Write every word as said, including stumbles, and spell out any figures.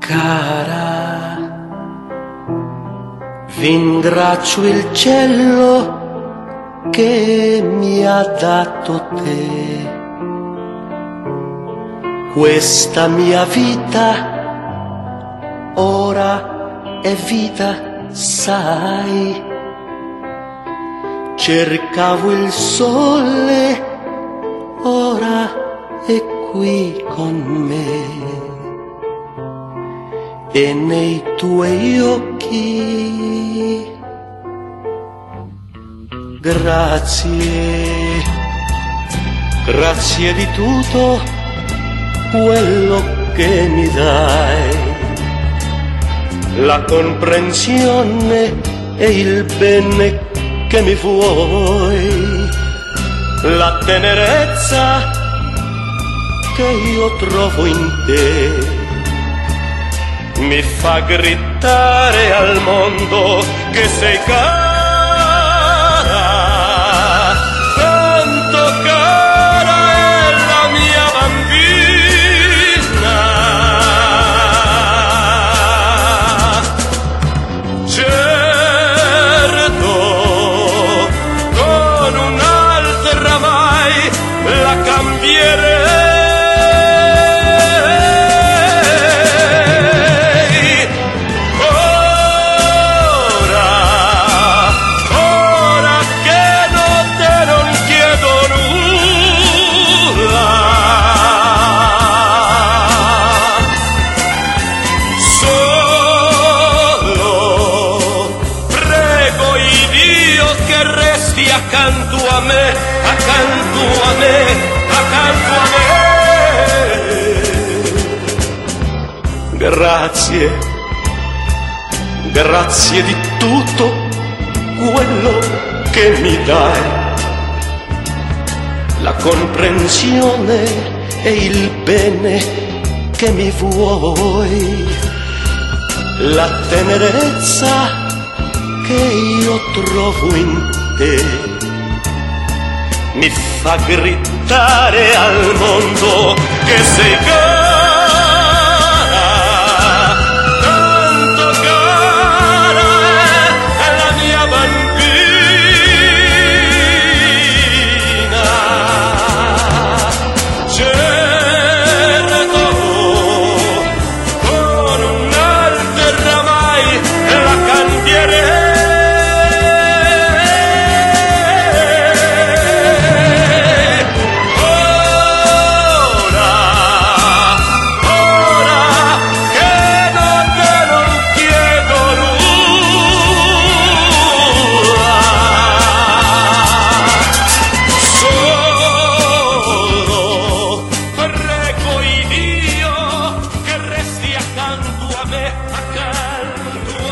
Cara, ringrazio il cielo che mi ha dato te. Questa mia vita ora è vita, sai. Cercavo il sole, ora è qui con me. E nei tuoi occhi, grazie, grazie di tutto quello che mi dai, la comprensione e il bene che mi vuoi, la tenerezza che io trovo in te. Mi fa gridare al mondo che sei cara, tanto cara è la mia bambina. Certo, con un'altra mai la cambierei. Accanto a me, accanto a me, accanto a me. Grazie, grazie di tutto quello che mi dai, la comprensione e il bene che mi vuoi, la tenerezza che io trovo in te. Mi fa gridare al mondo che sei cara, tanto cara è la mia bambina. Certo, con un'altra mai la cambierei. Accanto a me, accanto